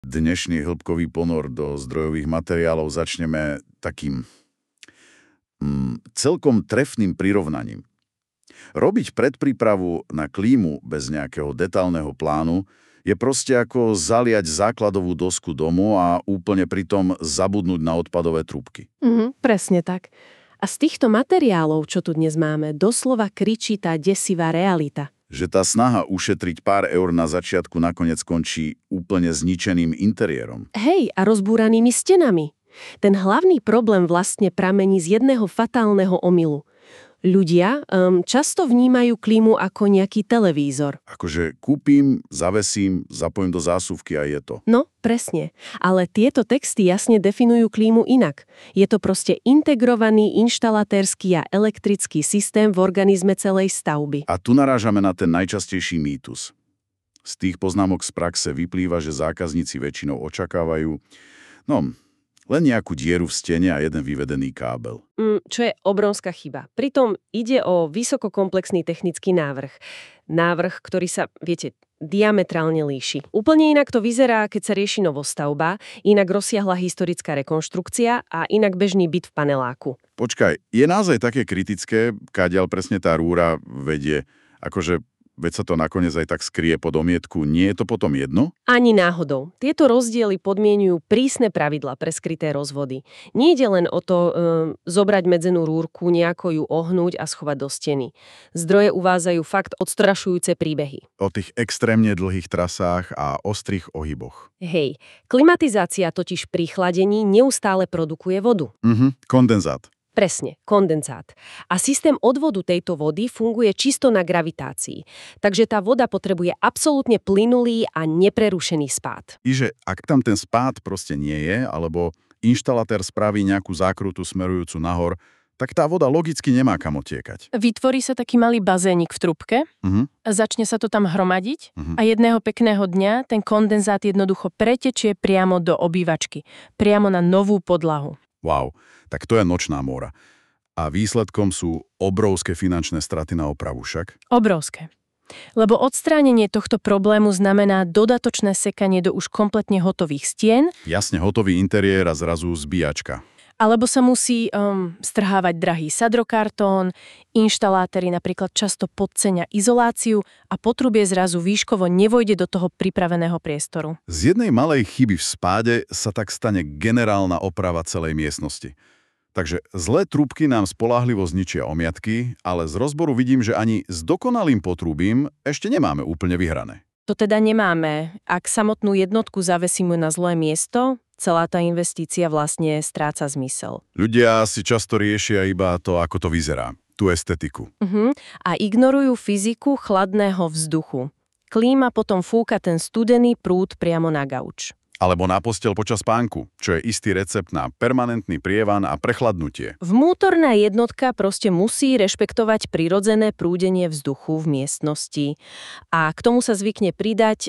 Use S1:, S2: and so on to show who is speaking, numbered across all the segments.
S1: Dnešný hĺbkový ponor do zdrojových materiálov začneme takým celkom trefným prirovnaním. Robiť predprípravu na klímu bez nejakého detailného plánu je proste ako zaliať základovú dosku domu a úplne pritom zabudnúť na odpadové trúbky.
S2: Presne tak. A z týchto materiálov, čo tu dnes máme, doslova kričí tá desivá realita.
S1: Že tá snaha ušetriť pár eur na začiatku nakoniec končí úplne zničeným interiérom.
S2: Hej, a rozbúranými stenami. Ten hlavný problém vlastne pramení z jedného fatálneho omylu. Ľudia často vnímajú klímu ako nejaký televízor.
S1: Akože kúpim, zavesím, zapojím do zásuvky a je to.
S2: No, presne. Ale tieto texty jasne definujú klímu inak. Je to proste integrovaný inštalatérsky a elektrický systém v organizme celej stavby.
S1: A tu narážame na ten najčastejší mýtus. Z tých poznámok z praxe vyplýva, že zákazníci väčšinou očakávajú len nejakú dieru v stene a jeden vyvedený kábel.
S2: Čo je obrovská chyba. Pritom ide o vysokokomplexný technický návrh. Návrh, ktorý sa, diametrálne líši. Úplne inak to vyzerá, keď sa rieši novostavba, inak rozsiahla historická rekonštrukcia a inak bežný byt v paneláku.
S1: Počkaj, je naozaj také kritické, káďal presne tá rúra vedie, akože veď sa to nakoniec aj tak skrie pod omietku, nie je to potom jedno?
S2: Ani náhodou. Tieto rozdiely podmienujú prísne pravidlá pre skryté rozvody. Nie ide len o to zobrať medzenú rúrku, nejako ju ohnúť a schovať do steny. Zdroje uvádzajú fakt odstrašujúce príbehy.
S1: O tých extrémne dlhých trasách a ostrých ohyboch.
S2: Hej, klimatizácia totiž pri chladení neustále produkuje vodu.
S1: Kondenzát.
S2: Presne, kondenzát. A systém odvodu tejto vody funguje čisto na gravitácii. Takže tá voda potrebuje absolútne plynulý a neprerušený spád.
S1: Iže ak tam ten spád proste nie je, alebo inštalatér spraví nejakú zákrutu smerujúcu nahor, tak tá voda logicky nemá kam otiekať.
S3: Vytvorí sa taký malý bazénik v trúbke, začne sa to tam hromadiť a jedného pekného dňa ten kondenzát jednoducho pretečie priamo do obývačky, priamo na novú podlahu.
S1: Wow, tak to je nočná mora. A výsledkom sú obrovské finančné straty na opravu však?
S3: Obrovské. Lebo odstránenie tohto problému znamená dodatočné sekanie do už kompletne hotových stien.
S1: Jasne, hotový interiér a zrazu zbíjačka.
S3: Alebo sa musí strhávať drahý sadrokartón, inštalatéri napríklad často podcenia izoláciu a potrubie zrazu výškovo nevojde do toho pripraveného priestoru.
S1: Z jednej malej chyby v spáde sa tak stane generálna oprava celej miestnosti. Takže zlé trúbky nám spoľahlivo zničia omiatky, ale z rozboru vidím, že ani s dokonalým potrubím ešte nemáme úplne vyhrané.
S3: To teda nemáme. Ak samotnú jednotku zavesíme na zlé miesto, celá tá investícia vlastne stráca zmysel.
S1: Ľudia si často riešia iba to, ako to vyzerá, tú estetiku.
S3: A ignorujú fyziku chladného vzduchu. Klíma potom fúka ten studený prúd priamo na gauč.
S1: Alebo na posteľ počas spánku, čo je istý recept na permanentný prievan a prechladnutie.
S2: Vnútorná jednotka proste musí rešpektovať prirodzené prúdenie vzduchu v miestnosti a k tomu sa zvykne pridať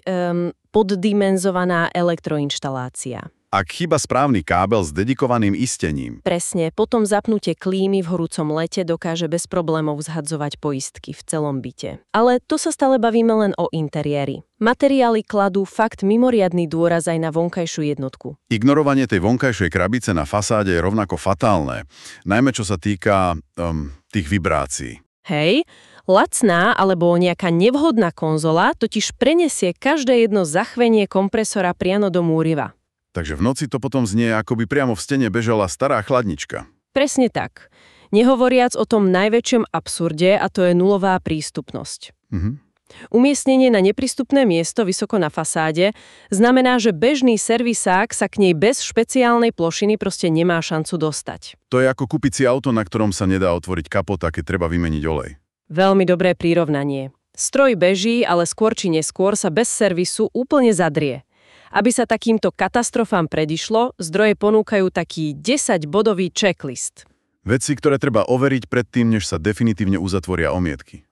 S2: poddimenzovaná elektroinštalácia.
S1: Ak chýba správny kábel s dedikovaným istením.
S2: Presne, potom zapnutie klímy v horúcom lete dokáže bez problémov zhadzovať poistky v celom byte. Ale to sa stále bavíme len o interiéri. Materiály kladú fakt mimoriadny dôraz aj na vonkajšiu jednotku.
S1: Ignorovanie tej vonkajšej krabice na fasáde je rovnako fatálne, najmä čo sa týka tých vibrácií.
S2: Hej, lacná alebo nejaká nevhodná konzola totiž prenesie každé jedno zachvenie kompresora priamo do múriva.
S1: Takže v noci to potom znie, ako by priamo v stene bežala stará chladnička.
S2: Presne tak. Nehovoriac o tom najväčšom absurde, a to je nulová prístupnosť. Umiestnenie na neprístupné miesto vysoko na fasáde znamená, že bežný servisák sa k nej bez špeciálnej plošiny proste nemá šancu dostať.
S1: To je ako kúpiť si auto, na ktorom sa nedá otvoriť kapota, keď treba vymeniť olej.
S2: Veľmi dobré prirovnanie. Stroj beží, ale skôr či neskôr sa bez servisu úplne zadrie. Aby sa takýmto katastrofám predišlo, zdroje ponúkajú taký 10-bodový checklist.
S1: Veci, ktoré treba overiť predtým, než sa definitívne uzatvoria omietky.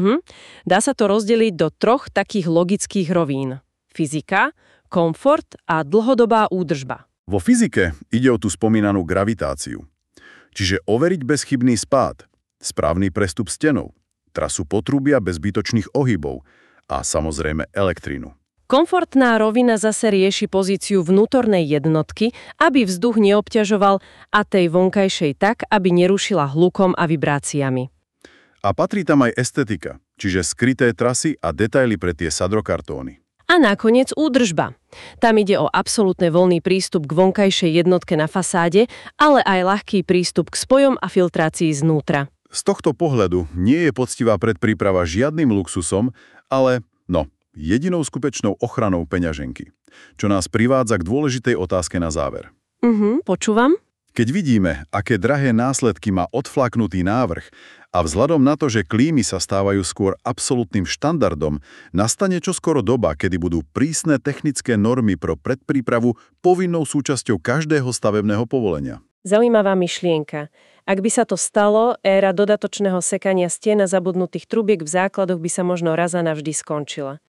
S2: Dá sa to rozdeliť do 3 takých logických rovín. Fyzika, komfort a dlhodobá údržba.
S1: Vo fyzike ide o tú spomínanú gravitáciu. Čiže overiť bezchybný spád, správny prestup stenou, trasu potrubia bez zbytočných ohybov a samozrejme elektrínu.
S2: Komfortná rovina zase rieši pozíciu vnútornej jednotky, aby vzduch neobťažoval a tej vonkajšej tak, aby nerušila hlukom a vibráciami.
S1: A patrí tam aj estetika, čiže skryté trasy a detaily pre tie sadrokartóny.
S2: A nakoniec údržba. Tam ide o absolútne voľný prístup k vonkajšej jednotke na fasáde, ale aj ľahký prístup k spojom a filtrácii znútra.
S1: Z tohto pohľadu nie je poctivá predpríprava žiadnym luxusom, ale, jedinou skutečnou ochranou peňaženky. Čo nás privádza k dôležitej otázke na záver.
S2: Počúvam?
S1: Keď vidíme, aké drahé následky má odflaknutý návrh a vzhľadom na to, že klímy sa stávajú skôr absolútnym štandardom, nastane čoskoro doba, kedy budú prísne technické normy pro predprípravu povinnou súčasťou každého stavebného povolenia.
S2: Zaujímavá myšlienka. Ak by sa to stalo, éra dodatočného sekania stien a zabudnutých trubiek v základoch by sa možno raz a navždy skončila.